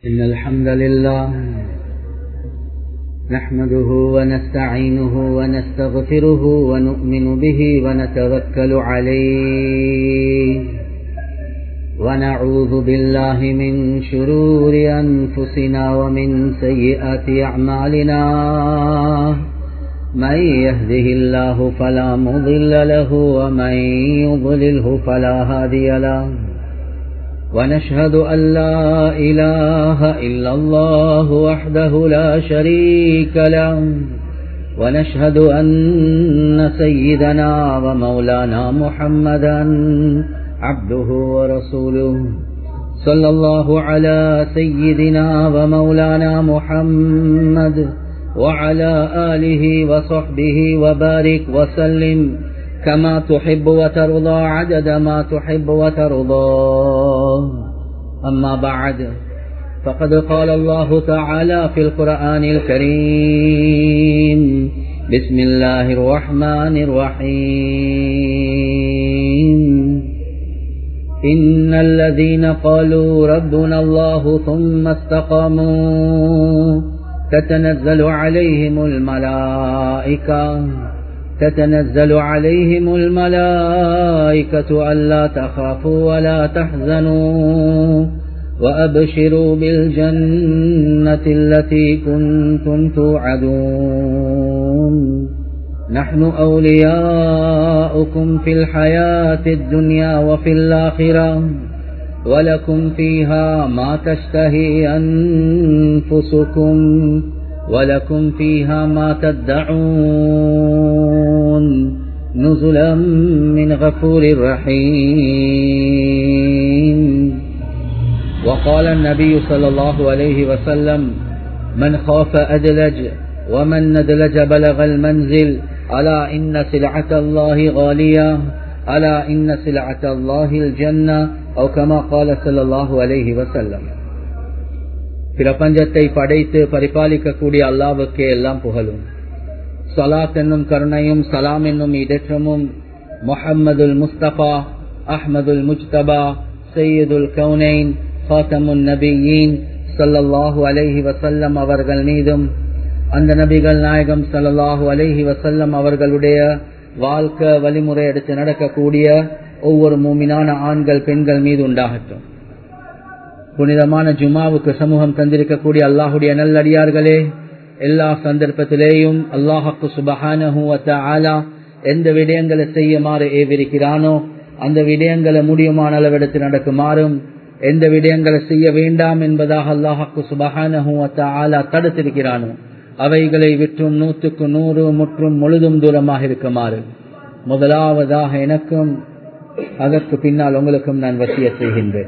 إن الحمد لله نحمده ونستعينه ونستغفره ونؤمن به ونتوكل عليه ونعوذ بالله من شرور أنفسنا ومن سيئات أعمالنا من يهده الله فلا مضل له ومن يضلله فلا هادي له ونشهد أن لا إله إلا الله وحده لا شريك له ونشهد أن سيدنا ومولانا محمدا عبده ورسوله صلى الله على سيدنا ومولانا محمد وعلى آله وصحبه وبارك وسلم كما تحب وترضى عدد ما تحب وترضى. أما بعد فقد قال الله تعالى في القرآن الكريم: بسم الله الرحمن الرحيم. إن الذين قالوا ربنا الله ثم استقاموا تتنزل عليهم الملائكة ألا تخافوا ولا تحزنوا وأبشروا بالجنة التي كنتم توعدون نحن أولياؤكم في الحياة الدنيا وفي الآخرة ولكم فيها ما تشتهي أنفسكم ولكم فيها ما تدعون نزلا من غفور رحيم. وقال النبي صلى الله عليه وسلم: من خاف أدلج ومن ندلج بلغ المنزل ألا إن سلعة الله غالية ألا إن سلعة الله الجنة أو كما قال صلى الله عليه وسلم. பிரபஞ்சத்தை படைத்து பரிபாலிக்கக்கூடிய அல்லாஹ்வுக்கே எல்லாம் புகழும். ஸலாத் என்னும் கருணையும் சலாம் என்னும் இடற்றமும் முஹம்மதுல் முஸ்தபா அஹ்மதுல் முஜ்தபா சையதுல் கௌனைன் ஃபாத்தமுன் நபியீன் ஸல்லல்லாஹு அலைஹி வஸல்லம் அவர்கள் மீதும், அந்த நபிகள் நாயகம் ஸல்லல்லாஹு அலைஹி வஸல்லம் அவர்களுடைய வாழ்க்கை வழிமுறை எடுத்து நடக்கக்கூடிய ஒவ்வொரு மூமினான ஆண்கள் பெண்கள் மீது உண்டாகட்டும். புனிதமான ஜுமாவுக்கு சமூகம் தந்திருக்கக்கூடிய அல்லாஹுடைய நல்லடியார்களே, எல்லா சந்தர்ப்பத்திலேயும் அல்லாஹ்வுக்கு சுப்ஹானஹு வ தஆலா எந்த விடயங்களை செய்யுமாறு ஏவிருக்கிறானோ அந்த விடயங்களை முடியுமான அளவெடுத்து நடக்குமாறும், எந்த விடயங்களை செய்ய வேண்டாம் என்பதாக அல்லாஹ்வுக்கு சுப்ஹானஹு வ தஆலா தடுத்திருக்கிறானோ அவைகளை விற்றும் 100க்கு 100 முற்றும் முழுதும் தூரமாக இருக்குமாறு முதலாவதாக எனக்கும் அதற்கு பின்னால் உங்களுக்கும் நான் வசியத் செய்கின்றேன்.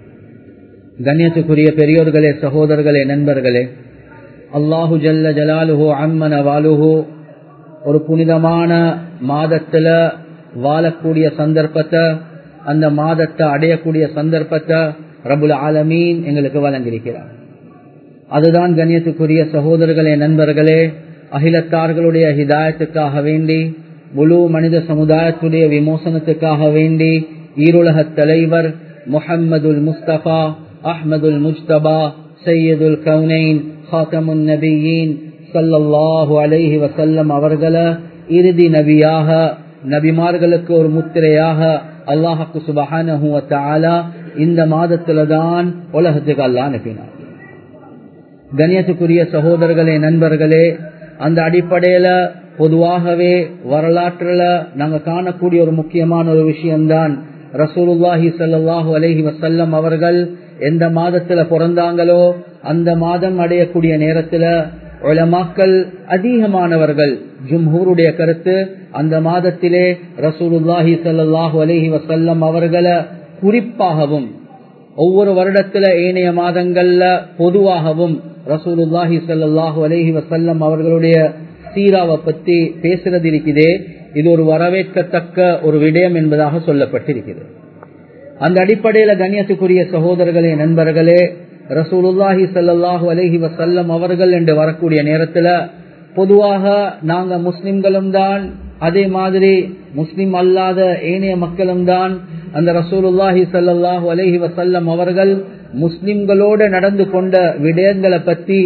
கண்ணியத்துக்குரிய பெரியோர்களே, சகோதரர்களே, நண்பர்களே, அல்லாஹு ஜல்ல ஜலாலுஹு அம்மன வாலுஹு ஒரு புனிதமான மாதத்துல வாழக்கூடிய சந்தர்ப்பத்தை, அந்த மாதத்தை அடையக்கூடிய சந்தர்ப்பத்தை ரப்புல் ஆலமீன் எங்களுக்கு வழங்கியிருக்கிறார். அதுதான் கண்ணியத்துக்குரிய சகோதரர்களே, நண்பர்களே, அகிலத்தார்களுடைய ஹிதாயத்துக்காக வேண்டி, முழு மனித சமுதாயத்துடைய விமோசனத்துக்காக வேண்டி ஈருலக தலைவர் முஹம்மதுல் முஸ்தபா அஹ்மதுல் முஜ்தபா சையதுல் கௌனைன் ஃபாத்தமுன் நபியீன் ஸல்லல்லாஹு அலைஹி வஸல்லம் அவர்களை இறுதி நபியாக, நபிமார்களுக்கு ஒரு முத்திரையாக அல்லாஹ்வுக்கு சுப்ஹானஹு வ தஆலா இந்த மாதத்துல தான் உலகத்துக்கு அல்லாஹ் அனுப்பினார். கண்ணியத்துக்குரிய சகோதரர்களே, நண்பர்களே, அந்த அடிப்படையில பொதுவாகவே வரலாற்றுல நாங்க காணக்கூடிய ஒரு முக்கியமான ஒரு விஷயம்தான் ரசூலுல்லாஹி ஸல்லல்லாஹு அலைஹி வஸல்லம் அவர்கள் எந்த மாதத்துல பிறந்தாங்களோ அந்த மாதம் அடையக்கூடிய நேரத்துல உலமாக்கள் அதிகமானவர்கள், ஜும்ஹூருடைய கருத்து, அந்த மாதத்திலே ரசூலுல்லாஹி ஸல்லல்லாஹு அலைஹி வஸல்லம் அவர்களை குறிப்பாகவும் ஒவ்வொரு வருடத்துல ஏனைய மாதங்கள்ல பொதுவாகவும் ரசூலுல்லாஹி ஸல்லல்லாஹு அலைஹி வஸல்லம் அவர்களுடைய சீராவை பத்தி பேசுறது இருக்குதே, இது ஒரு வரவேற்கத்தக்க ஒரு விடயம் என்பதாக சொல்லப்பட்டிருக்கிறது. அந்த அடிப்படையில கண்ணியத்துக்குரிய சகோதரர்களே, நண்பர்களே, ரசூலுல்லாஹி ஸல்லல்லாஹு அலைஹி வஸல்லம் அவர்கள் என்று வரக்கூடிய நேரத்துல பொதுவாக நாங்க முஸ்லிம்களும் தான், அதே மாதிரி முஸ்லிம் அல்லாத ஏனைய மக்களும் தான் அந்த ரசூலுல்லாஹி ஸல்லல்லாஹு அலைஹி வஸல்லம் அவர்கள் முஸ்லிம்களோடு நடந்து கொண்ட விடயங்களை பத்தி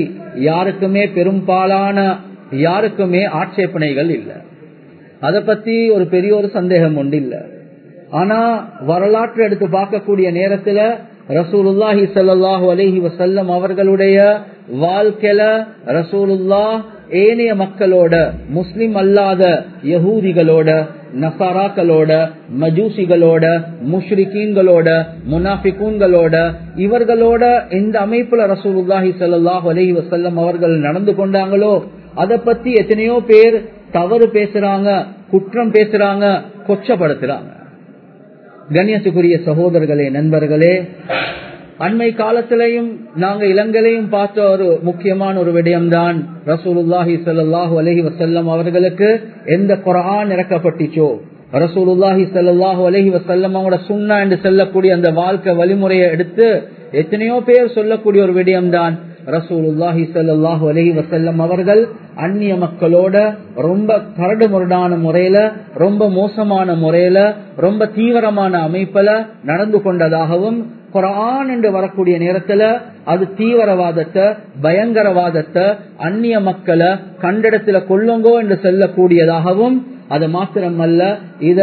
யாருக்குமே ஆட்சேபனைகள் இல்லை. அதை பத்தி ஒரு பெரிய ஒரு சந்தேகம் ஒன்று இல்லை. ஆனா வரலாற்று எடுத்து பார்க்கக்கூடிய நேரத்துல ரசூலுல்லாஹி ஸல்லல்லாஹு அலைஹி வஸல்லம் அவர்களுடைய வாழ்க்கையில ரசூலுல்லாஹ் ஏனைய மக்களோட, முஸ்லிம் அல்லாத யஹூதிகளோட, நசாராக்களோட, மஜூசிகளோட, முஷ்ரிகீன்களோட, முனாஃபிகூன்களோட, இவர்களோட இந்த அமைப்புல ரசூலுல்லாஹி ஸல்லல்லாஹு அலைஹி வஸல்லம் அவர்கள் நடந்து கொண்டாங்களோ அதை பத்தி எத்தனையோ பேர் தவறு பேசுறாங்க, குற்றம் பேசுறாங்க, கொச்சப்படுத்துறாங்க. கண்ணியத்துக்குரிய சகோதரர்களே, நண்பர்களே, அண்மை காலத்திலையும் நாங்க இலங்கையிலையும் பார்த்த ஒரு முக்கியமான ஒரு விடயம்தான் ரசூலுல்லாஹி ஸல்லல்லாஹு அலைஹி வஸல்லம் அவர்களுக்கு எந்த குர்ஆன் இறக்கப்பட்டுச்சோ, ரசூலுல்லாஹி ஸல்லல்லாஹு அலைஹி வஸல்லம் அவங்களோட சுன்னா என்று சொல்லக்கூடிய அந்த வாழ்க்கை வழிமுறையை எடுத்து எத்தனையோ பேர் சொல்லக்கூடிய ஒரு விடயம்தான் ரசூலுல்லாஹி ஸல்லல்லாஹு அலைஹி வஸல்லம் அவர்கள் அந்நிய மக்களோட ரொம்ப கரடுமுரடான முறையில, ரொம்ப மோசமான முறையில, ரொம்ப தீவிரமான அமைப்புல நடந்து கொண்டதாகவும், குர்ஆன் என்று வரக்கூடிய நேரத்துல அது தீவிரவாதத்தை, பயங்கரவாதத்தை, அந்நிய மக்களை கண்டிடத்துல கொள்ளுங்கோ என்று சொல்லக்கூடியதாகவும், அது மாத்திரமல்ல இத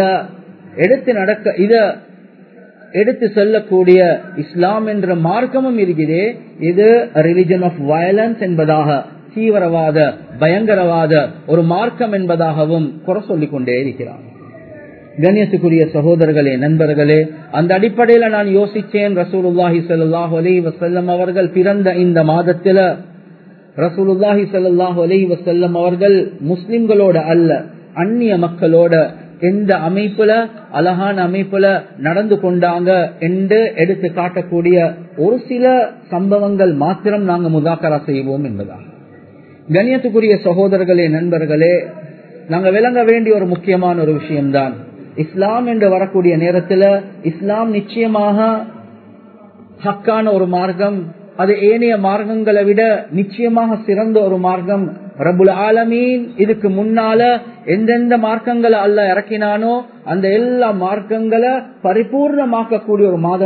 எடுத்து செல்லக்கூடிய இஸ்லாம் என்ற மார்க்கமும் இருக்கிறதே, இது ரிலிஜன் ஆஃப் வயலன்ஸ் என்பதாக, தீவிரவாத பயங்கரவாத ஒரு மார்க்கம் என்பதாகவும் குறை சொல்லிக் கொண்டே இருக்கிறார். கண்ணியத்துக்குரிய சகோதரர்களே, நண்பர்களே, அந்த அடிப்படையில நான் யோசிச்சேன், ரசூலுல்லாஹி ஸல்லல்லாஹு அலைஹி வஸல்லம் அவர்கள் பிறந்த இந்த மாதத்துல ரசூலுல்லாஹி ஸல்லல்லாஹு அலைஹி வஸல்லம் அவர்கள் முஸ்லிம்களோட அல்ல, அந்நிய மக்களோட எந்த அமைப்புல, அழகான அமைப்புல நடந்து கொண்டாங்க என்று எடுத்து காட்டக்கூடிய ஒரு சில சம்பவங்கள் மாத்திரம் நாங்க முதாக்கரா செய்வோம் என்பதாக. கண்ணியத்துக்குரிய சகோதரர்களே, நண்பர்களே, நாங்க விளங்க வேண்டிய ஒரு முக்கியமான ஒரு விஷயம்தான், இஸ்லாம் என்று வரக்கூடிய நேரத்துல இஸ்லாம் நிச்சயமாக ஹக்கான ஒரு மார்க்கம், அது ஏனைய மார்க்கங்களை விட நிச்சயமாக சிறந்த ஒரு மார்க்கம். ரப்புல் ஆலமீன் இதுக்கு முன்னால எந்தெந்த மார்க்கங்களை அல்லாஹ் இறக்கினானோ அந்த எல்லா மார்க்கங்களை பரிபூர்ணமாக்கக்கூடிய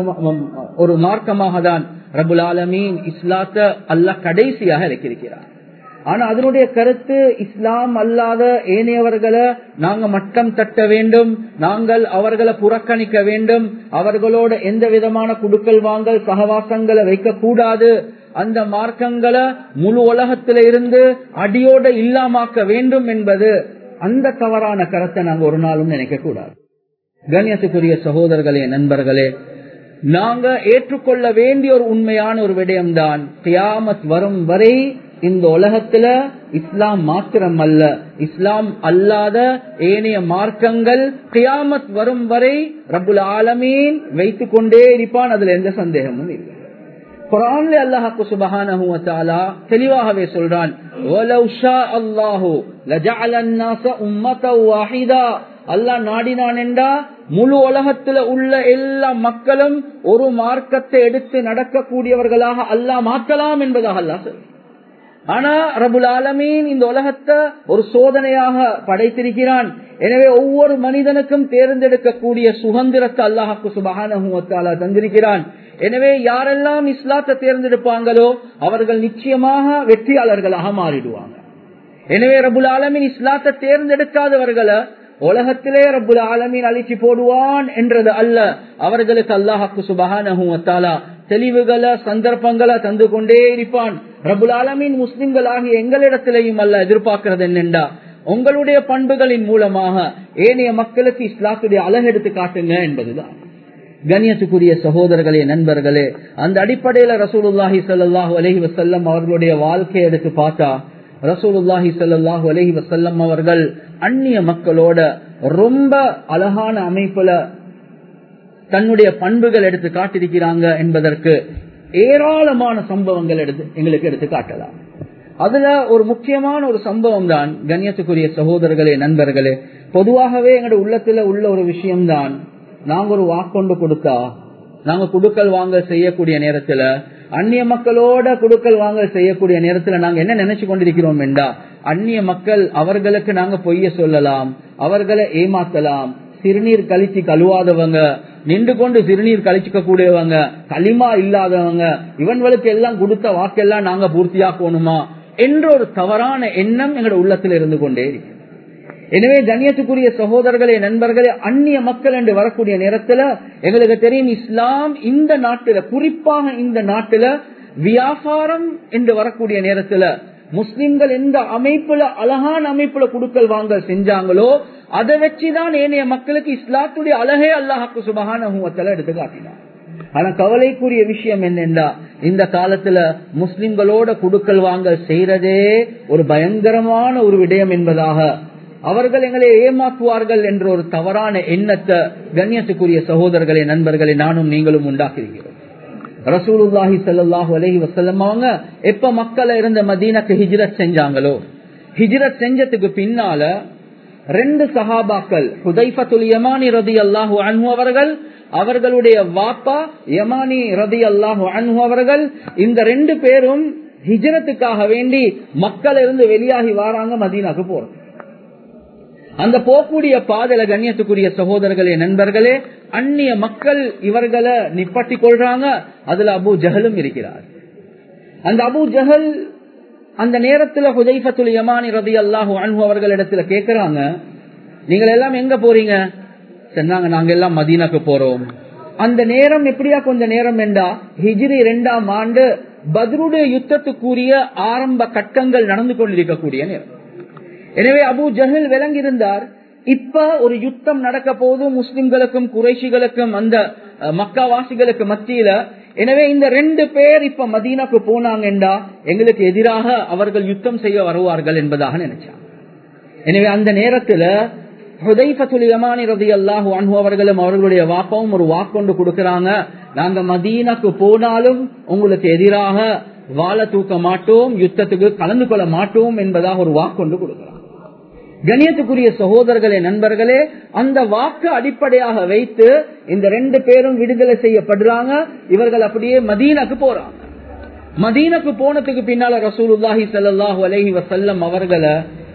ஒரு மார்க்கமாக தான் ரப்புல் ஆலமீன் இஸ்லாத்தை அல்லாஹ் கடைசியாக இறக்கியிருக்கிறார். ஆனா அதனுடைய கருத்து இஸ்லாம் அல்லாத ஏனையவர்களை நாங்க மட்டம் தட்ட வேண்டும், நாங்கள் அவர்களை புறக்கணிக்க வேண்டும், அவர்களோட எந்த விதமான குடுக்கல் வாங்கல் சகவாசங்களை வைக்க கூடாது, அந்த மார்க்கங்களை முழு உலகத்தில இருந்து அடியோட இல்லாமாக்க வேண்டும் என்பது அந்த தவறான கருத்தை நாங்க ஒரு நாளும் நினைக்க கூடாது. கண்ணியத்துக்குரிய சகோதரர்களே, நண்பர்களே, நாங்க ஏற்றுக்கொள்ள வேண்டிய ஒரு உண்மையான ஒரு விடயம்தான், கியாமத் வரும் வரை இந்த உலகத்துல இஸ்லாம் மாத்திரம் அல்ல, இஸ்லாம் அல்லாத ஏனைய மார்க்கங்கள் கியாமத் வரும் வரை ரப்புல் ஆலமீன் வைத்துக் கொண்டே இருப்பான், அதுல எந்த சந்தேகமும் இல்லை. குர்ஆன்ல அல்லாஹ் சுப்ஹானஹு வ தஆலா தெளிவாகவே சொல்றான், வலவ் ஷா அல்லாஹு லஜஅலன் நாஸ உம்மத்தன் வாஹிதா, அல்லாஹ் நாடினான் என்றா முழு உலகத்துல உள்ள எல்லா மக்களும் ஒரு மார்க்கத்தை எடுத்து நடக்கக்கூடியவர்களாக அல்லாஹ் மாற்றலாம் என்பதாக அல்லாஹ் சொல்றான். ஆனா ரப்புல் ஆலமீன் இந்த உலகத்தை ஒரு சோதனையாக படைத்திருக்கிறான். எனவே ஒவ்வொரு மனிதனுக்கும் தேர்ந்தெடுக்கக்கூடிய சுதந்திரத்தை அல்லாஹ் சுப்ஹானஹு வ தஆலா தந்திருக்கிறான். எனவே யாரெல்லாம் இஸ்லாத்தை தேர்ந்தெடுப்பாங்களோ அவர்கள் நிச்சயமாக வெற்றியாளர்களாக மாறிடுவாங்க. எனவே ரப்புல் ஆலமீன் இஸ்லாத்தை தேர்ந்தெடுக்காதவர்களை உலகத்திலே ரப்புல் ஆலமீன் அழிச்சு போடுவான் என்றது அல்ல, அவர்களுக்கு அல்லாஹ் சுப்ஹானஹு வ தஆலா தெளிவுகளை சந்தர்ப்பங்களை தந்து கொண்டே இருப்பான். ரப்புல் ஆலமீன் முஸ்லிம்களாகிய எங்களிடத்திலேயும் அல்ல எதிர்பார்க்கிறது என்னென்றா, உங்களுடைய பண்புகளின் மூலமாக ஏனைய மக்களுக்கு இஸ்லாத்துடைய அழகு எடுத்து காட்டுங்க என்பதுதான். கண்ணியத்துக்குரிய சகோதரர்களே, நண்பர்களே, அந்த அடிப்படையில ரசூலுல்லாஹி ஸல்லல்லாஹு அலைஹி வஸல்லம் அவர்களுடைய வாழ்க்கையை எடுத்து பார்த்தா, ரசூலுல்லாஹி ஸல்லல்லாஹு அலைஹி வஸல்லம் அவர்கள் அந்நிய மக்களோட ரொம்ப அழகான அமைப்புல தன்னுடைய பண்புகள் எடுத்து காட்டிருக்கிறாங்க என்பதற்கு ஏராளமான சம்பவங்கள் எங்களுக்கு எடுத்து காட்டலாம். அதுல ஒரு முக்கியமான ஒரு சம்பவம் தான் கண்ணியத்துக்குரிய சகோதரர்களே, நண்பர்களே, பொதுவாகவே எங்களுடைய உள்ளத்துல உள்ள ஒரு விஷயம்தான், நாங்க ஒரு வாக்கொண்டு கொடுத்தா, நாங்க குடுக்கல் வாங்க செய்யக்கூடிய நேரத்துல, அந்நிய மக்களோட குடுக்கல் வாங்க செய்யக்கூடிய நேரத்துல நாங்க என்ன நினைச்சு கொண்டிருக்கிறோம் என்றா, அந்நிய மக்கள் அவர்களுக்கு நாங்க பொய்ய சொல்லலாம், அவர்களை ஏமாத்தலாம், சிறுநீர் கழிச்சு கழுவாதவங்க, நின்று கொண்டு சிறுநீர் கழிச்சுக்க கூடியவங்க, களிமா இல்லாதவங்க, இவன்களுக்கு எல்லாம் கொடுத்த வாக்கெல்லாம் நாங்க பூர்த்தியாக்கணுமா என்ற ஒரு தவறான எண்ணம் எங்களோட உள்ளத்தில் இருந்து கொண்டே இருக்கு. எனவே கண்ணியத்துக்குரிய சகோதரர்களே, நண்பர்களே, அந்நிய மக்கள் என்று வரக்கூடிய நேரத்துல எங்களுக்கு தெரியும், இஸ்லாம் இந்த நாட்டில, குறிப்பாக இந்த நாட்டில வியாபாரம் என்று வரக்கூடிய நேரத்துல முஸ்லிம்கள் எந்த அமைப்புல, அழகான அமைப்புல குடுக்கல் வாங்கல் செஞ்சாங்களோ அதை வச்சுதான் ஏனைய மக்களுக்கு இஸ்லாத்துடைய அழகே அல்லாஹ்வுக்கு சுப்ஹானஹு வ தஆலா எடுத்து காட்டினார். ஆனா கவலைக்குரிய விஷயம் என்னென்றா, இந்த காலத்துல முஸ்லிம்களோட குடுக்கல் வாங்கல் செய்யறதே ஒரு பயங்கரமான ஒரு விடயம் என்பதாக, அவர்கள் எங்களை ஏமாற்றுவார்கள் என்ற ஒரு தவறான எண்ணத்தை கண்ணியத்துக்குரிய சகோதரர்களே, நண்பர்களே, நானும் நீங்களும் உண்டாக்குகிறோம். ரசூலுல்லாஹி ஸல்லல்லாஹு அலைஹி வஸல்லம் அவங்க எப்ப மக்கள்ல இருந்த மதீனாக்கு ஹிஜ்ரத் செஞ்சாங்களோ, ஹிஜ்ரத் செஞ்சதுக்கு பின்னால 2 சஹாபாக்கள், ஹுதைஃபத்துல் யமானி ரலியல்லாஹு அன்ஹு அவர்கள், அவர்களுடைய வாப்பா யமானி ரலியல்லாஹு அன்ஹு அவர்கள், இந்த 2 பேரும் ஹிஜ்ரத்துக்காக வேண்டி மக்கள்ல இருந்து வெளியாகி வராங்க, மதீனாக்கு போறாங்க. அந்த போகக்கூடிய பாதையில கண்ணியத்துக்குரிய சகோதரர்களே, நண்பர்களே, அந்நிய மக்கள் இவர்களை நிப்பாட்டி கொள்றாங்க. அதுல அபூ ஜஹலும் இருக்கிறார். அந்த அபூ ஜஹல் அந்த நேரத்துல ஹுதைஃபத்துல் யமானி ரலியல்லாஹு அன்ஹு அவர்களிடத்துல கேக்குறாங்க, நீங்கள் எல்லாம் எங்க போறீங்க? சொன்னாங்க, நாங்க எல்லாம் மதீனாக்கு போறோம். அந்த நேரம் எப்படியா கொஞ்ச நேரம் என்றா, ஹிஜ்ரி 2ஆம் ஆண்டு பத்ருடைய யுத்தத்துக்குரிய ஆரம்ப கட்டங்கள் நடந்து கொண்டிருக்கக்கூடிய நேரம். எனவே அபூ ஜஹல் விளங்கி இருந்தார், இப்ப ஒரு யுத்தம் நடக்க போது முஸ்லிம்களுக்கும் குறைஷிகளுக்கும் அந்த மக்கா வாசிகளுக்கு மத்தியில. எனவே இந்த 2 பேர் இப்ப மதீனாக்கு போனாங்கண்டா எங்களுக்கு எதிராக அவர்கள் யுத்தம் செய்ய வருவார்கள் என்பதாக நினைச்சாங்க. எனவே அந்த நேரத்துல ஹுதைஃபத்துல் யமானி ரலியல்லாஹு அன்ஹு அவர்களும் அவர்களுடைய வாப்பாவும் ஒரு வாக்கொண்டு கொடுக்கறாங்க, நாங்க மதீனாக்கு போனாலும் உங்களுக்கு எதிராக வாழ தூக்க மாட்டோம், யுத்தத்துக்கு கலந்து கொள்ள மாட்டோம் என்பதாக ஒரு வாக்கொண்டு கொடுக்கிறாங்க. கண்ணியத்துக்குரிய சகோதரர்களே, நண்பர்களே, அந்த வாக்கு அடிப்படையாக வைத்து இந்த 2 பேரும் விடுதலை செய்யப்படுறாங்க. இவர்கள் அப்படியே மதீனாக்கு போறாங்க. மதீனாக்கு போனதுக்கு பின்னால ரசூலுல்லாஹி ஸல்லல்லாஹு அலைஹி வஸல்லம் அவர்களை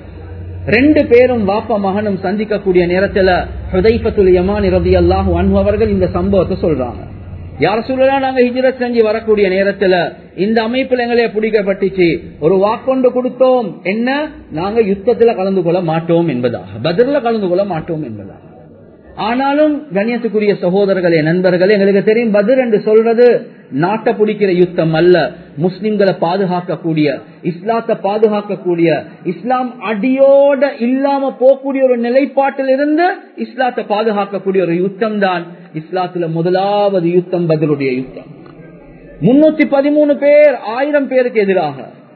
2 பேரும் வாப்பா மகனும் சந்திக்கக்கூடிய நேரத்துல ஹுதைஃபத்துல் யமானி ரலியல்லாஹு அன்ஹு அவர்கள் இந்த சம்பவத்தை சொல்றாங்க. யார் சொல்லலாம், நாங்க ஹிஜ்ரத் செஞ்சு வரக்கூடிய நேரத்துல இந்த அமைப்புல எங்களே பிடிக்கப்பட்டுச்சு, ஒரு வாக்கொண்டு கொடுத்தோம், என்ன, நாங்க யுத்தத்துல கலந்து கொள்ள மாட்டோம் என்பதாக, பத்ர்ல கலந்து கொள்ள மாட்டோம் என்பதாக. ஆனாலும் கண்ணியத்துக்குரிய சகோதரர்களே, நண்பர்களே, எங்களுக்கு தெரியும், பத்ர் என்று சொல்றது நாட்டை பிடிக்கிற யுத்தம் அல்ல, முஸ்லிம்களை பாதுகாக்கக்கூடிய, இஸ்லாத்தை பாதுகாக்கக்கூடிய, இஸ்லாம் அடியோட இல்லாம போகக்கூடிய ஒரு நிலைப்பாட்டில் இருந்து இஸ்லாத்தை பாதுகாக்கக்கூடிய ஒரு யுத்தம் தான் இஸ்லாத்துல முதலாவது யுத்தம், பத்ருடைய யுத்தம். 313 பேர் 1000 பேருக்கு எதிராக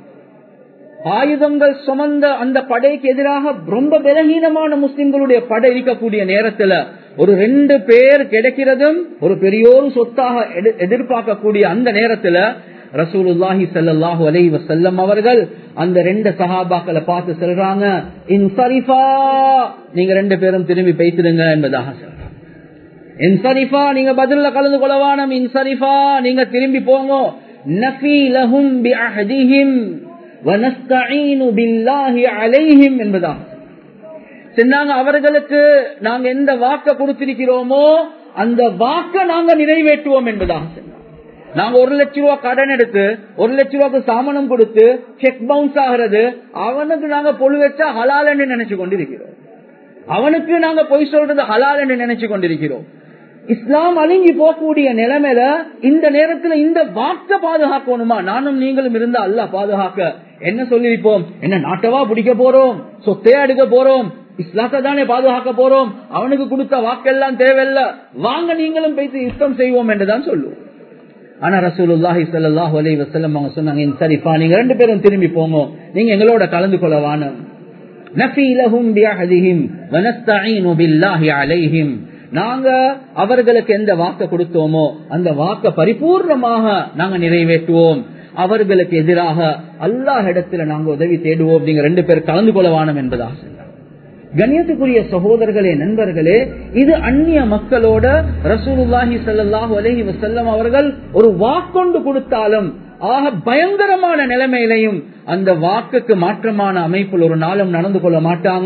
ஆயுதங்கள் சுமந்த அந்த படைக்கு எதிராக ரொம்ப பலகீனமான முஸ்லிம்களுடைய படை இருக்கக்கூடிய நேரத்துல ஒரு 2 பேர் கிடைக்கிறதும் ஒரு பெரியோரு சொத்தாக எதிர்பார்க்கக்கூடிய அந்த நேரத்துல ரசூலுல்லாஹி ஸல்லல்லாஹு அலைஹி வஸல்லம் அவர்கள் அந்த 2 சஹாபாக்களை பார்த்து சொல்றாங்க, இன்சரிஃபா, நீங்க 2 பேரும் திரும்பி பேசிடுங்க என்பதாக சொல்றாங்க. இன்சரிஃபா, நீங்க பத்ர்ல கலந்து கொள்ளவானம், இன்சரிஃபா, நீங்க திரும்பி போங்க. நஃபி லஹும் பிஅஹதிஹிம் வனஸ்தஈனு பில்லாஹி அலைஹிம் என்பதாக சொன்னாங்க. அவர்களுக்கு நாங்க எந்த வாக்க கொடுத்திருக்கிறோமோ அந்த வாக்க நாங்க நிறைவேற்றுவோம் என்பதாக சொன்னாங்க. நாங்க 1 லட்சம் ரூபாய் கடன் எடுத்து 1 லட்சம் ரூபாய்க்கு சாமனம் கொடுத்து செக் பவுன்ஸ் ஆகிறது, அவனுக்கு நாங்க பொழு வச்சா ஹலால் என்று நினைச்சு கொண்டிருக்கிறோம், அவனுக்கு நாங்க பொய் சொல்றது ஹலால் என்று நினைச்சு கொண்டிருக்கிறோம். இஸ்லாம் அழிஞ்சி போகக்கூடிய நிலைமையில இந்த நேரத்துல இந்த வாக்க பாதுகாக்கணுமா? நானும் நீங்களும் இருந்தா அல்லாஹ் பாதுகாக்க என்ன சொல்லிருப்போம்? என்ன நாட்டவா பிடிக்க போறோம், சொத்தையா எடுக்க போறோம், இஸ்லாத்தை தானே பாதுகாக்க போறோம், அவனுக்கு கொடுத்த வாக்கெல்லாம் தேவையில்ல, வாங்க நீங்களும் பேசி யுத்தம் செய்வோம் என்றுதான் சொல்லுவோம். ஆனா ரசூலுல்லாஹி ஸல்லல்லாஹு அலைஹி வஸல்லம் அவங்க சொன்னாங்க, சரிப்பா, நீங்க 2 பேரும் திரும்பி போங்க, நீங்க எங்களோட கலந்து கொள்ளவான. நஃபி லஹும் பிஅஹதிஹிம் வனஸ்தஈனு பில்லாஹி அலைஹிம், நாங்க அவர்களுக்கு எந்த வாக்க கொடுத்தோமோ அந்த வாக்க பரிபூர்ணமாக நாங்க நிறைவேற்றுவோம், அவர்களுக்கு எதிராக அல்லாஹ் இடத்துல நாங்க உதவி தேடுவோம், நீங்க 2 பேர் கலந்து கொள்ளவானம் என்பதாக சொன்னார். கண்ணியத்துக்குரிய சகோதரர்களே, நண்பர்களே, இது அந்நிய மக்களோட ரசூலுல்லாஹி ஸல்லல்லாஹு அலைஹி வஸல்லம் அவர்கள் ஒரு வாக்கொண்டு கொடுத்தாலும் ஆக பயங்கரமான நிலைமையிலையும் அந்த வாக்குக்கு மாற்றமான அமைப்பில் ஒரு நாளும் நடந்து கொள்ள மாட்டாங்க.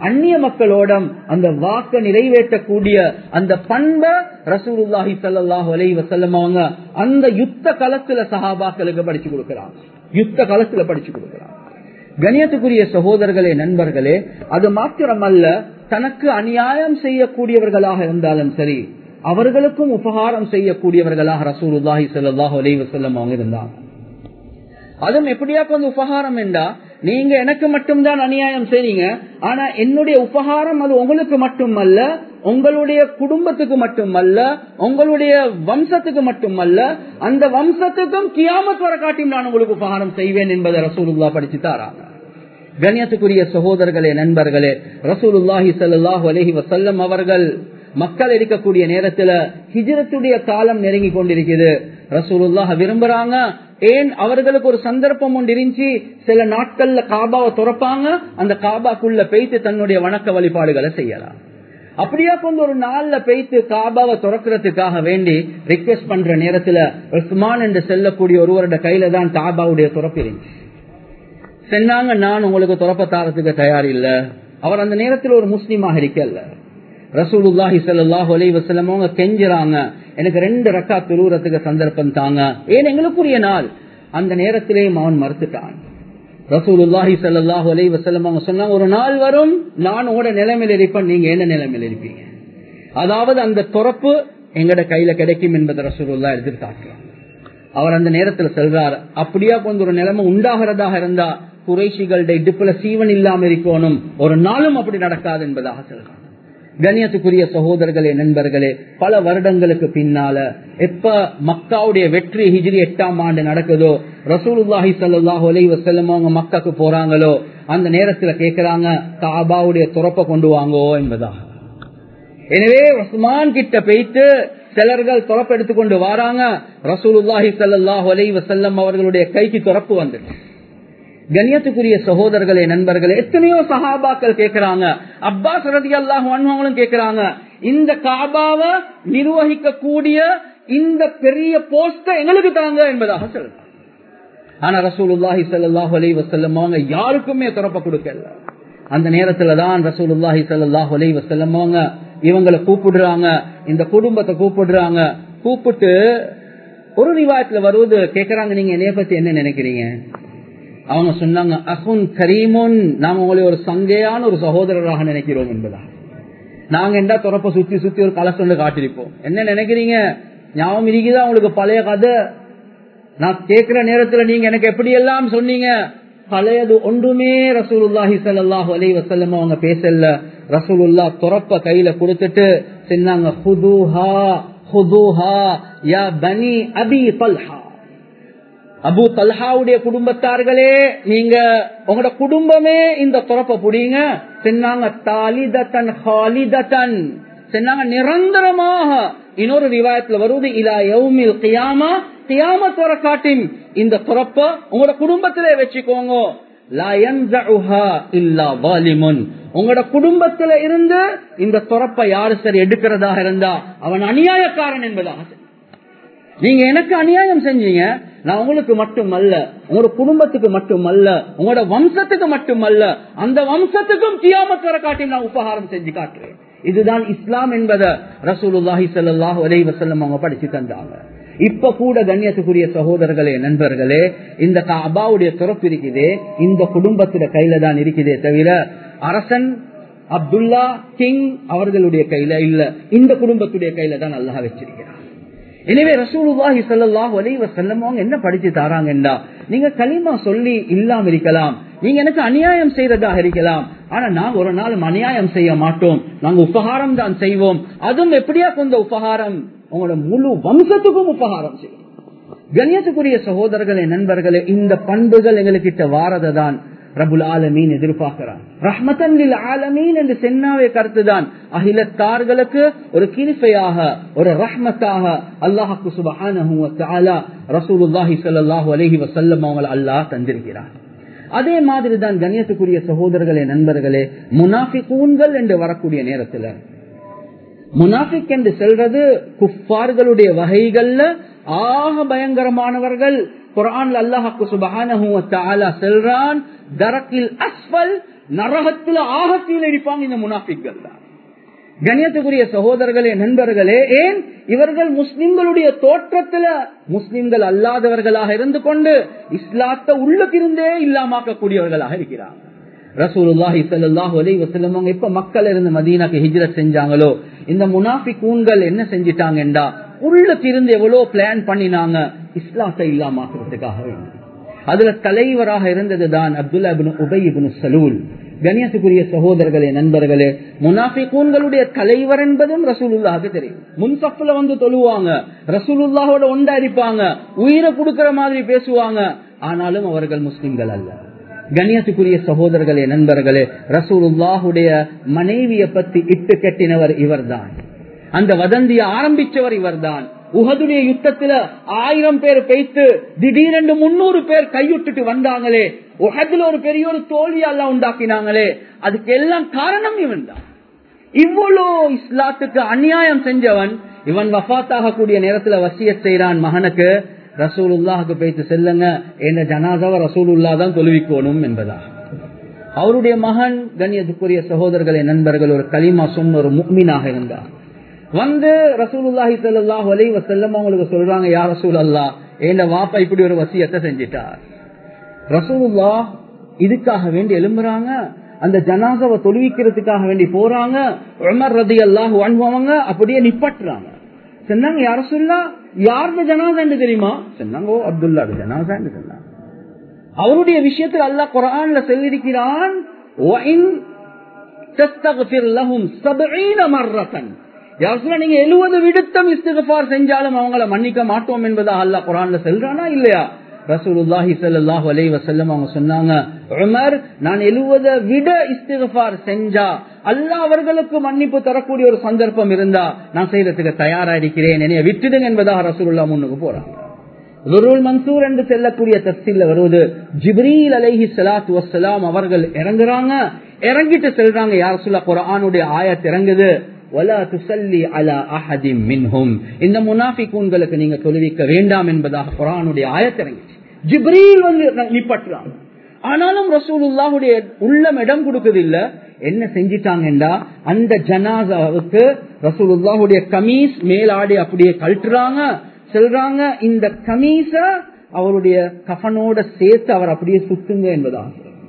அந்நிய மக்களோட அந்த வாக்க நிறைவேற்றக்கூடிய அந்த பண்பை ரசூலுல்லாஹி ஸல்லல்லாஹு அலைஹி வஸல்லம் அவங்க அந்த யுத்த களத்துல சஹாபாக்களுக்கு படிச்சு கொடுக்கிறாங்க. யுத்த களத்துல படிச்சு கொடுக்கிறாங்க. கண்ணியத்துக்குரிய சகோதரர்களே, நண்பர்களே, அது மாத்திரமல்ல, தனக்கு அநியாயம் செய்யக்கூடியவர்களாக இருந்தாலும் சரி, அவர்களுக்கும் உபகாரம் செய்யக்கூடியவர்களாக ரசூலுல்லாஹி ஸல்லல்லாஹு அலைஹி வஸல்லம் அவங்க இருந்தாங்க. அதுவும் எப்படியா கொஞ்சம் உபகாரம் என்றா, நீங்க எனக்கு மட்டும்தான் அநியாயம் செய்றீங்க, ஆனா என்னுடைய உபகாரம் அது உங்களுக்கு மட்டுமல்ல, உங்களுடைய குடும்பத்துக்கு மட்டுமல்ல, உங்களுடைய வம்சத்துக்கு மட்டுமல்ல, அந்த வம்சத்துக்கும் கியாமத் வர காட்டியும் நான் உங்களுக்கு உபகாரம் செய்வேன் என்பதை ரசூலுல்லாஹ் படிச்சு தாராங்க. கண்ணியத்துக்குரிய சகோதரர்களே, நண்பர்களே, ரசூலுல்லாஹி ஸல்லல்லாஹு அலைஹி வஸல்லம் அவர்கள் மக்கள் இருக்கக்கூடிய நேரத்துல ஹிஜ்ரத்துடைய காலம் நெருங்கி கொண்டிருக்குது. ரசூலுல்லாஹ் விரும்புறாங்க, ஏன் அவர்களுக்கு ஒரு சந்தர்ப்பம் ஒன்று இருந்துச்சு, சில நாட்கள்ல காபாவை துறப்பாங்க, அந்த காபாக்குள்ள பெய்த்து தன்னுடைய வணக்க வழிபாடுகளை செய்யலாம். அப்படியா கொஞ்சம் ஒரு நாள்ல பெய்த்து காபாவை துறக்கிறதுக்காக வேண்டி ரிக்வெஸ்ட் பண்ற நேரத்துல உஸ்மான் என்று செல்லக்கூடிய ஒருவருடைய கையில தான் காபாவுடைய துறப்பு இருந்துச்சு. சொன்னாங்க, நான் உங்களுக்கு துறப்ப தாரத்துக்கு தயார் இல்ல. அவர் அந்த நேரத்தில் ஒரு முஸ்லீமாக இருக்கல்ல. ரசூலுல்லாஹி ஸல்லல்லாஹு அலைஹி வஸல்லம் அவங்க கெஞ்சுறாங்க, எனக்கு 2 ரக்காத் தொழுறதுக்கு சந்தர்ப்பம் தாங்க, ஏன் எங்களுக்குரிய நாள். அந்த நேரத்திலேயும் அவன் மறுத்துட்டான். ரசூலுல்லாஹி ஸல்லல்லாஹு அலைஹி வஸல்லம் அவங்க சொன்னாங்க, ஒரு நாள் வரும், நான் உங்களோட நிலைமையில் இருப்பேன், நீங்க என்ன நிலைமையில் இருப்பீங்க. அதாவது அந்த துறப்பு எங்கட கையில கிடைக்கும் என்பதை ரசூலுல்லாஹ் எதிர்பார்க்கிறார். அவர் அந்த நேரத்தில் சொல்றார், அப்படியா கொஞ்சம் ஒரு நிலைமை உண்டாகிறதாக இருந்தா குறைஷிகளுடைய இடுப்புல சீவன் இல்லாம இருக்கணும், ஒரு நாளும் அப்படி நடக்காது என்பதாக சொல்றார். கண்ணியத்துக்குரிய சகோதரர்களே, நண்பர்களே, பல வருடங்களுக்கு பின்னால எப்ப மக்காவுடைய வெற்றி ஹிஜ்ரி 8ஆம் ஆண்டு நடக்குதோ, ரசூலுல்லாஹி ஸல்லல்லாஹு அலைஹி வஸல்லம் அவங்க மக்காக்கு போறாங்களோ, அந்த நேரத்துல கேட்கிறாங்க, காபாவுடைய துறப்ப கொண்டு வாங்கோ என்பதாக. எனவே உஸ்மான் கிட்ட போயிட்டு சிலர்கள் துறப்பு எடுத்துக்கொண்டு வராங்க. ரசூலுல்லாஹி ஸல்லல்லாஹு அலைஹி வஸல்லம் அவர்களுடைய கைக்கு துறப்பு வந்துச்சு. கண்ணியத்துக்குரிய சகோதரர்களே, நண்பர்களே, எத்தனையோ சஹாபாக்கள் கேட்கிறாங்க, அப்பாஸ் ரலியல்லாஹு அன்ஹுவும் கேட்கிறாங்க, இந்த காபாவை நிர்வகிக்க கூடிய இந்த பெரிய போஸ்ட எங்களுக்கு தாங்க என்பதாக சொல்றாங்க. ஆனா ரசூலுல்லாஹி ஸல்லல்லாஹு அலைஹி வஸல்லம் அவங்க யாருக்குமே துறப்ப கொடுக்கல. அந்த நேரத்துல தான் ரசூலுல்லாஹி ஸல்லல்லாஹு அலைஹி வஸல்லம் அவங்க இவங்களை கூப்பிடுறாங்க, இந்த குடும்பத்தை கூப்பிடுறாங்க. கூப்பிட்டு ஒரு ரிவாயத்துல வருவது கேட்கிறாங்க, நீங்க என்னைய பத்தி என்ன நினைக்கிறீங்க. அவங்க சொன்னாங்க, அகுன் கரீமுன், நாங்க உங்களை ஒரு சங்கையான ஒரு சகோதரராக நினைக்கிறோம் என்பதா. நாங்க என்ன துறப்ப சுத்தி சுத்தி ஒரு கலசொண்டு காட்டிருப்போம். என்ன நினைக்கிறீங்க, ஞாபகம் இருக்குதா உங்களுக்கு பழைய கதை? நான் கேட்கிற நேரத்துல நீங்க எனக்கு எப்படி எல்லாம் சொன்னீங்க. பழையது ஒன்றுமே ரசூலுல்லாஹி ஸல்லல்லாஹு அலைஹி வஸல்லம் அவங்க பேசல. ரசூலுல்லாஹ் துறப்ப கையில கொடுத்துட்டு சொன்னாங்க, ஹுதுஹா ஹுதுஹா யா பனி அபி தல்ஹா, அபு தல்ஹாவுடைய குடும்பத்தார்களே, நீங்க உங்களோட குடும்பமே இந்த துறப்ப புடிங்க. சொன்னாங்க, தாலிதத்தன் ஹாலிதத்தன், சொன்னாங்க நிரந்தரமாக. இன்னொரு ரிவாயத்துல வருவது, இலா யௌமில் கியாமா, கியாமத் வர காட்டின் இந்த துறப்ப உங்களோட குடும்பத்திலே வச்சுக்கோங்க. லா யன்ஸஉஹா இல்லா வாலிமுன், உங்களோட குடும்பத்தில இருந்து இந்த துறப்ப யாரு சரி எடுக்கிறதாக இருந்தா அவன் அநியாயக்காரன் என்பதாக. நீங்க எனக்கு அநியாயம் செஞ்சீங்க, நான் உங்களுக்கு மட்டுமல்ல, உங்களோட குடும்பத்துக்கு மட்டுமல்ல, உங்களோட வம்சத்துக்கு மட்டுமல்ல, அந்த வம்சத்துக்கும் கியாமத் வர காட்டி நான் உபகாரம் செஞ்சு காட்டுறேன். இதுதான் இஸ்லாம் என்பதை ரசூலுல்லாஹி ஸல்லல்லாஹு அலைஹி வஸல்லம் அவங்க படிச்சு தந்தாங்க. இப்ப கூட கண்ணியத்துக்குரிய சகோதரர்களே, நண்பர்களே, இந்த காபாவுடைய துறப்பு இருக்குதே இந்த குடும்பத்தில கையில தான் இருக்குதே தவிர அரசன் அப்துல்லா கிங் அவர்களுடைய கையில இல்ல, இந்த குடும்பத்துடைய கையில தான் அல்லாஹ் வச்சிருக்கிறார். எனவே ரசூலுல்லாஹி ஸல்லல்லாஹு அலைஹி வஸல்லம் அவங்க என்ன படிச்சு தாராங்கண்டா, நீங்க கலிமா சொல்லி இல்லாம இருக்கலாம், நீங்க எனக்கு அநியாயம் செய்யறதாக இருக்கலாம், ஆனா நாங்க ஒரு நாள் அநியாயம் செய்ய மாட்டோம், நாங்க உபகாரம் தான் செய்வோம். அதுவும் எப்படியா கொஞ்ச உபகாரம், உங்களோட முழு வம்சத்துக்கும் உபகாரம் செய்யும். கண்ணியத்துக்குரிய சகோதரர்களே, நண்பர்களே, இந்த பண்புகள் எங்களுக்கு வாரதான் ரப்புல் ஆலமீன் எதிர்பார்க்கிறான். ரஹ்மத்தன் லில் ஆலமீன் என்று சென்னாவே கருத்துதான் அகிலத்தார்களுக்கு ஒரு கிருபையாக, ஒரு ரஹ்மத்தாக அல்லாஹ் சுப்ஹானஹு வ தஆலா ரசூலுல்லாஹி ஸல்லல்லாஹு அலைஹி வஸல்லம் அவங்களை அல்லாஹ் தந்திருக்கிறார். அதே மாதிரி தான் கண்ணியத்துக்குரிய சகோதரர்களே, நண்பர்களே, முனாஃபிகூன்கள் என்று வரக்கூடிய நேரத்தில், முனாஃபிக் என்று சொல்றது குஃபார்களுடைய வகைகள்ல ஆக பயங்கரமானவர்கள். குர்ஆன்ல அல்லாஹ் சுப்ஹானஹு வ தஆலா சொல்றான், தரக்கில் அஸ்ஃபல் நரகத்துல ஆகத்தில் இருப்பாங்க இந்த முனாஃபிக்கள் தான். கண்ணியத்துக்குரிய சகோதரர்களே, நண்பர்களே, ஏன் இவர்கள் முஸ்லிம்களுடைய தோற்றத்துல முஸ்லிம்கள் அல்லாதவர்களாக இருந்து கொண்டு இஸ்லாத்தை உள்ளிருந்தே இல்லாமக்கக்கூடியவர்களாக இருக்கிறாங்க. ரசூலுல்லாஹி ஸல்லல்லாஹு அலைஹி வஸல்லம் அவங்க எப்ப மக்கள் இருந்து மதீனாக்கு ஹிஜ்ரத் செஞ்சாங்களோ, இந்த முனாஃபிகூன்கள் என்ன செஞ்சிட்டாங்கடா, உள்ளிருந்து எவ்வளவு பிளான் பண்ணினாங்க இஸ்லாத்தை இல்லாமக்கிறதுக்காக வேண்டி. அதுல தலைவராக இருந்ததுதான் அப்துல்லா இப்னு உபை இப்னு சலூல். கண்ணியத்துக்குரிய சகோதரர்களே, நண்பர்களே, முனாஃபிகூன்களுடைய தலைவர் என்பதும் ரசூலுல்லாஹ்க்கு தெரியும். முன்சஃப்ல வந்து தொழுவாங்க, ரசூலுல்லாஹோட ஒன்றா இருப்பாங்க, உயிரை கொடுக்கிற மாதிரி பேசுவாங்க. ஆனாலும் அவர்கள் முஸ்லிம்கள் அல்ல. கண்ணியத்துக்குரிய சகோதரர்களே, நண்பர்களே, ரசூலுல்லாஹுடைய மனைவியை பத்தி இட்டு கட்டினவர் இவர்தான். அந்த வதந்தியை ஆரம்பிச்சவர் இவர்தான். உஹதுடைய யுத்தத்துல 1000 பேர் பெய்த்து திடீரென்று 300 பேர் கையுட்டுட்டு வந்தாங்களே, உஹதுல ஒரு பெரிய ஒரு தோல்வியெல்லாம் உண்டாக்கினாங்களே, அதுக்கு எல்லாம் காரணம் இவன் தான். இவ்வளோ இஸ்லாத்துக்கு அநியாயம் செஞ்சவன் இவன் வஃபாத்தாக கூடிய நேரத்துல வசியத் செய்யறான் மகனுக்கு, ரசூலுல்லாஹுக்கு போய்த்து செல்லுங்க, என்ற ஜனாதாவை ரசூலுல்லாஹ் தான் தொழுவிக்கணும் என்பதா. அவருடைய மகன் கண்ணியத்துக்குரிய சகோதரர்களே, நண்பர்கள், ஒரு கலிமா சொன்ன ஒரு முஃமினாக இருந்தார். வந்து ரசூலுல்லாஹி ஸல்லல்லாஹு அலைஹி வஸல்லம் அவங்களுக்கு சொல்றாங்க, யா ரசூலல்லாஹ், என்ற வாப்பா இப்படி ஒரு வசியத்தை செஞ்சிட்டார். ரசூலுல்லாஹ் இதுக்காக வேண்டி எழும்புறாங்க, அந்த ஜனாசாவை தொழுவிக்கிறதுக்காக வேண்டி போறாங்க. உமர் ரலியல்லாஹு அன்ஹு அவங்க அப்படியே நிப்பாட்டுறாங்க. சொன்னாங்க, யா ரசூலுல்லாஹ், யாருடைய ஜனாசான்னு தெரியுமா? சொன்னாங்க, ஓ அப்துல்லாஹ் ஜனாசான்னு சொன்னாங்க. அவருடைய விஷயத்தில் அல்லாஹ் குர்ஆன்ல சொல்லியிருக்கிறான், வஇன் தஸ்தக்ஃபிர் லஹும் 70 மர்ரத்தன், நீங்க 70 விடுத்தம் இஸ்திக்ஃபார் செஞ்சாலும் அவங்கள மன்னிக்க மாட்டோம் என்பதா அல்லாஹ் குர்ஆன்ல சொல்றானா இல்லையா? ரசூலுல்லாஹி ஸல்லல்லாஹு அலைஹி வஸல்லம் அவங்க சொன்னாங்க, உமர், நான் 70 விட இஸ்திக்ஃபார் செஞ்சா அல்லாஹ் அவர்களுக்கு மன்னிப்பு தரக்கூடிய ஒரு சந்தர்ப்பம் இருந்தா நான் செய்யறதுக்கு தயாரா இருக்கிறேன், என்னைய விட்டுடுங்க என்பதாக ரசூலுல்லாஹ் முன்னுக்கு போறாங்க. துருல் மன்சூர் என்று செல்லக்கூடிய தஃசீர்ல வருவது, ஜிப்ரீல் அலைஹி ஸலாத்து வஸ்ஸலாம் அவர்கள் இறங்குறாங்க. இறங்கிட்டு சொல்றாங்க, யா ரசூலல்லாஹ், குர்ஆனுடைய ஆயத் இறங்குது, வலா துஸல்லி அலா அஹதிம் மின்ஹும், இந்த முனாஃபிகூன்களுக்கு நீங்க தொழுவிக்க வேண்டாம் என்பதாக குர்ஆனுடைய ஆயத் இறங்கிச்சு. ஜிப்ரீல் வந்து நிப்பற்றாங்க. ஆனாலும் ரசூலுல்லாஹுடைய உள்ளம் இடம் கொடுக்குது இல்ல. என்ன செஞ்சிட்டாங்கடா, அந்த ஜனாசாவுக்கு ரசூலுல்லாஹுடைய கமீஸ் மேலாடி அப்படியே கழட்டுறாங்க. சொல்றாங்க, இந்த கமீஸ அவருடைய கஃனோட சேர்த்து அவர் அப்படியே சுத்துங்க என்பதாக.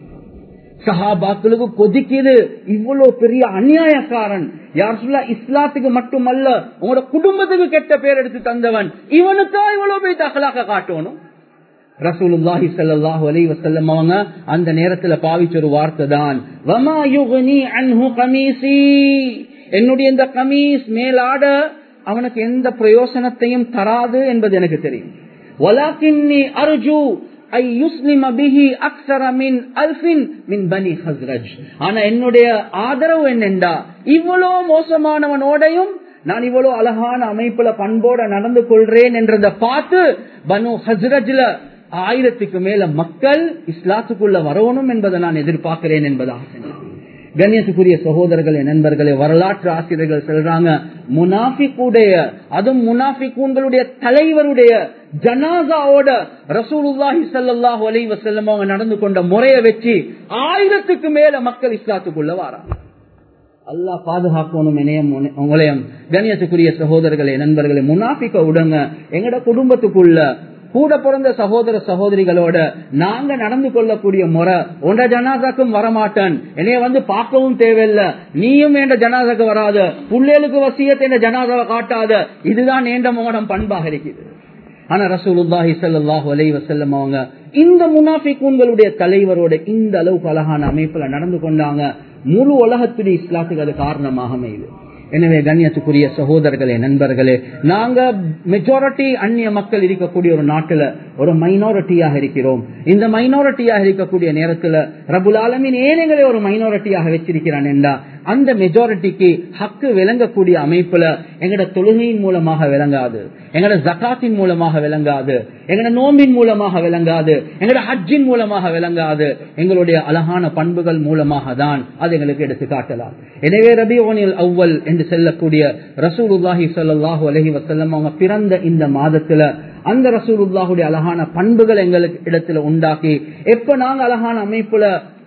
சஹாபாக்களுக்கு கொதிக்குது, இவ்வளவு பெரிய அநியாயக்காரன், யார் சொல்ல இஸ்லாத்துக்கு மட்டுமல்ல உங்களோட குடும்பத்துக்கு கெட்ட பேர் எடுத்து தந்தவன், இவனுக்கா இவ்வளவு போய் அகலாக காட்டணும்? ரசூலுல்லாஹி ஸல்லல்லாஹு அலைஹி வஸல்லம் அவங்க அந்த நேரத்துல பாவிச்ச ஒரு வார்த்தை தான், வமா யுக்னி அன்ஹு கமீசி, என்னுடைய இந்த கமீஸ் மேலாட அவனுக்கு எந்த பிரயோசனத்தையும் தராது என்பது எனக்கு தெரியும். வலாக்கின்னி அர்ஜு ஐ யுஸ்லிம பிஹி அக்ஸர மின் அல்ஃபின் மின் பனி ஹஸ்ரஜ், ஆனா என்னுடைய ஆதரவு என்னென்றா, இவ்வளவு மோசமானவனோடையும் நான் இவ்வளவு அழகான அமைப்புல பண்போட நடந்து கொள்றேன் என்றதை பார்த்து பனு ஹஸ்ரஜ்ல 1000க்கு மேல மக்கள் இஸ்லாத்துக்குள்ள வரணும் என்பதை நான் எதிர்பார்க்கிறேன் என்பதாக. கண்ணியத்துக்குரிய சகோதரர்களே, நண்பர்களே, வரலாற்று ஆசிரியர்கள் சொல்றாங்க, முனாஃபிக்குடைய, அதுவும் முனாஃபிகூன்களுடைய தலைவருடைய ஜனாசாவோட ரசூலுல்லாஹி ஸல்லல்லாஹு அலைஹி வஸல்லம் அவங்க நடந்து கொண்ட முறையை வச்சு 1000க்கு மேல மக்கள் இஸ்லாத்துக்குள்ள வராங்க. அல்லாஹ் பாதுகாக்கணும் என்னையும் உங்களையும். கண்ணியத்துக்குரிய சகோதரர்களே, நண்பர்களே, முனாஃபிக்க விடுங்க, எங்கட குடும்பத்துக்குள்ள கூட பிறந்த சகோதர சகோதரிகளோட நாங்க நடந்து கொள்ளக்கூடிய முறை, உண்ட ஜனாசாக்கும் வரமாட்டேன், என்னைய வந்து பார்க்கவும் தேவையில்லை, நீயும் என்ற ஜனாசாக்கு வராத, புள்ளைகளுக்கு வசியத்தை என்ற ஜனாசாவை காட்டாத, இதுதான் ஏண்ட மோடம் பண்பாக இருக்குது. ஆனா ரசூலுல்லாஹி ஸல்லல்லாஹு அலைஹி வஸல்லம் அவங்க இந்த முனாஃபிகூன்களுடைய தலைவரோட இந்த அளவுக்கு அழகான அமைப்புல நடந்து கொண்டாங்க. முழு உலகத்துடைய இஸ்லாத்துக்கு அது காரணமாக அமையுது. எனவே கண்ணியத்துக்குரிய சகோதரர்களே, நண்பர்களே, நாங்க மெஜாரிட்டி அந்நிய மக்கள் இருக்கக்கூடிய ஒரு நாட்டுல ஒரு மைனாரிட்டியாக இருக்கிறோம். இந்த மைனாரிட்டியாக இருக்கக்கூடிய நேரத்துல ரப்புல் ஆலமீன் ஏனைகளை ஒரு மைனாரிட்டியாக வச்சிருக்கிறான் என்றா, அந்த மெஜாரிட்டிக்கு ஹக்கு விளங்கக்கூடிய அமைப்புல எங்கட தொழுகையின் மூலமாக விளங்காது, எங்கட ஜகாத்தின் மூலமாக விளங்காது, எங்கட நோம்பின் மூலமாக விளங்காது, எங்கட ஹஜ்ஜின் மூலமாக விளங்காது, எங்களுடைய அழகான பண்புகள் மூலமாக தான் அது எங்களுக்கு எடுத்து காட்டலாம். எனவே ரபியுல் அவ்வல் என்று செல்லக்கூடிய ரசூலுல்லாஹி ஸல்லல்லாஹு அலைஹி வஸல்லம் அவங்க பிறந்த இந்த மாதத்துல அந்த ரசூலுல்லாஹுடைய அழகான பண்புகள் எங்களுக்கு இடத்துல உண்டாக்கி, எப்ப நாங்க அழகான அமைப்புல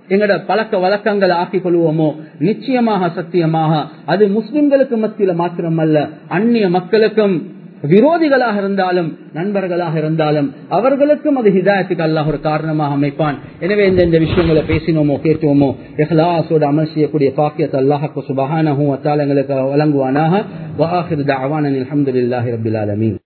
எங்கட பழக்க வழக்கங்கள் ஆக்கிக் கொள்வோமோ நிச்சயமாக சத்தியமாக அது முஸ்லிம்களுக்கு மத்தியில மாத்திரமல்ல, அந்நிய மக்களுக்கும் விரோதிகளாக இருந்தாலும் நண்பர்களாக இருந்தாலும் அவர்களுக்கும் அது ஹிதாயத்துக்கு அல்லாஹ் ஒரு காரணமாக அமைப்பான். எனவே இந்த விஷயங்களை பேசினோமோ கேட்டோமோ இஹ்லாஸோட அமல் செய்யக்கூடிய பாக்கியத்தை அல்லாஹ் சுப்ஹானஹு வ தஆலா எங்களுக்கு வழங்குவானாக. வ ஆகிரு தஅவானா அல்ஹம்துலில்லாஹி ரப்பில் ஆலமீன்.